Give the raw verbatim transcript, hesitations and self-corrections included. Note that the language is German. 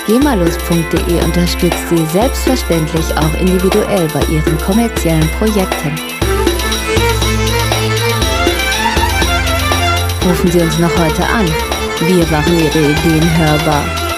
gemalus punkt de unterstützt Sie selbstverständlich auch individuell bei Ihren kommerziellen Projekten. Rufen Sie uns noch heute an. Wir machen Ihre Ideen hörbar.